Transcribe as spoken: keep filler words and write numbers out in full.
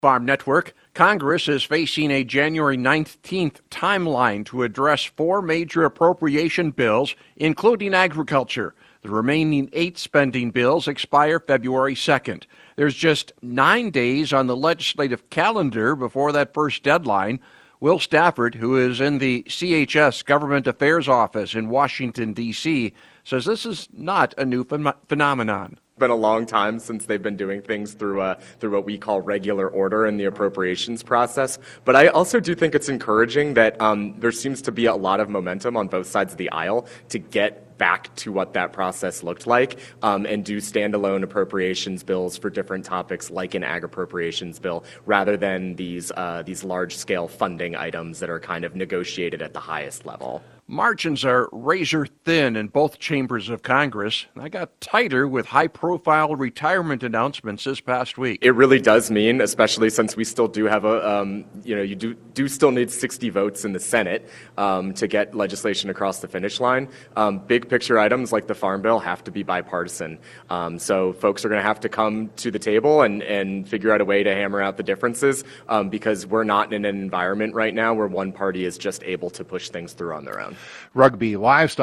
Farm Network. Congress is facing a January nineteenth timeline to address four major appropriation bills, including agriculture. The remaining eight spending bills expire February second. There's just nine days on the legislative calendar before that first deadline. Will Stafford, who is in the C H S Government Affairs Office in Washington, D C, says this is not a new ph- phenomenon. Been a long time since they've been doing things through uh, through what we call regular order in the appropriations process. But I also do think it's encouraging that um, there seems to be a lot of momentum on both sides of the aisle to get back to what that process looked like um, and do standalone appropriations bills for different topics like an ag appropriations bill rather than these uh, these large-scale funding items that are kind of negotiated at the highest level. Margins are razor thin in both chambers of Congress. I got tighter with high-profile retirement announcements this past week. It really does mean, especially since we still do have a, um, you know, you do do still need sixty votes in the Senate um, to get legislation across the finish line. Um, big picture items like the Farm Bill have to be bipartisan. Um, so folks are going to have to come to the table and, and figure out a way to hammer out the differences um, because we're not in an environment right now where one party is just able to push things through on their own. Rugby livestock.